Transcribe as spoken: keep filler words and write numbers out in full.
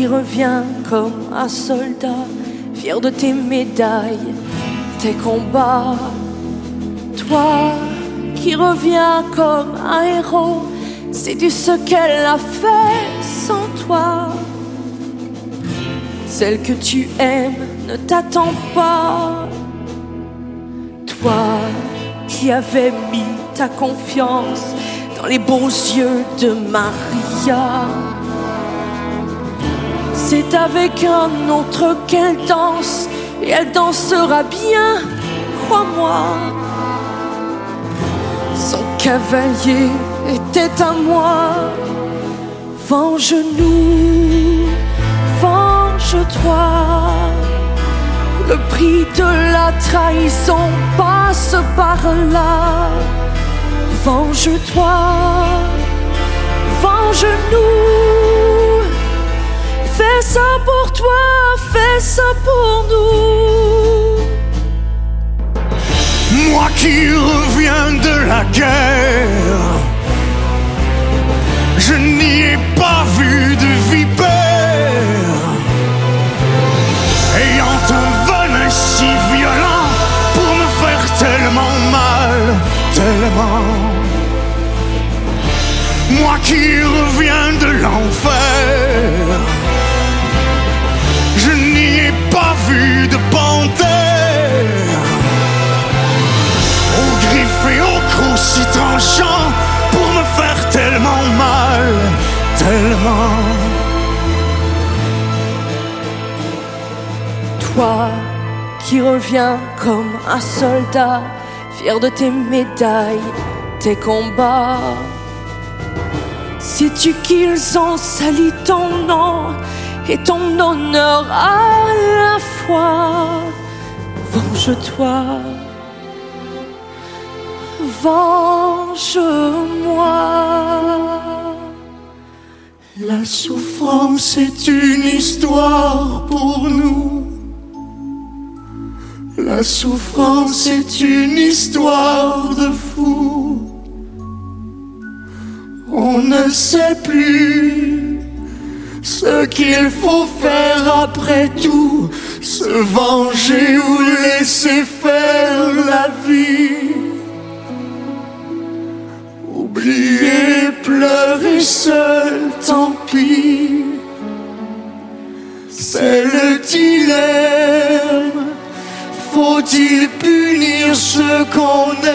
qui reviens comme un soldat, fier de tes médailles, tes combats. Toi qui reviens comme un héros, sais-tu ce qu'elle a fait sans toi? Celle que tu aimes ne t'attend pas. Toi qui avais mis ta confiance dans les beaux yeux de Maria, c'est avec un autre qu'elle danse, et elle dansera bien, crois-moi. Son cavalier était à moi. Venge-nous, venge-toi. Le prix de la trahison passe par là. Venge-toi, venge-nous. Fais ça pour toi, fais ça pour nous. Moi qui reviens de la guerre, je n'y ai pas vu de vipère, ayant un venin si violent pour me faire tellement mal, tellement. Moi qui reviens de l'enfer, je n'y ai pas vu de panthère, aux griffes et aux crocs si tranchants pour me faire tellement mal, tellement. Toi qui reviens comme un soldat, fier de tes médailles, tes combats. Sais-tu qu'ils ont sali ton nom et ton honneur à la fois? Venge-toi, venge-moi. La souffrance est une histoire pour nous. La souffrance est une histoire de fou. On ne sait plus ce qu'il faut faire après tout, se venger ou laisser faire la vie. Oublier, pleurer seul, tant pis. C'est le dilemme. Faut-il punir ceux qu'on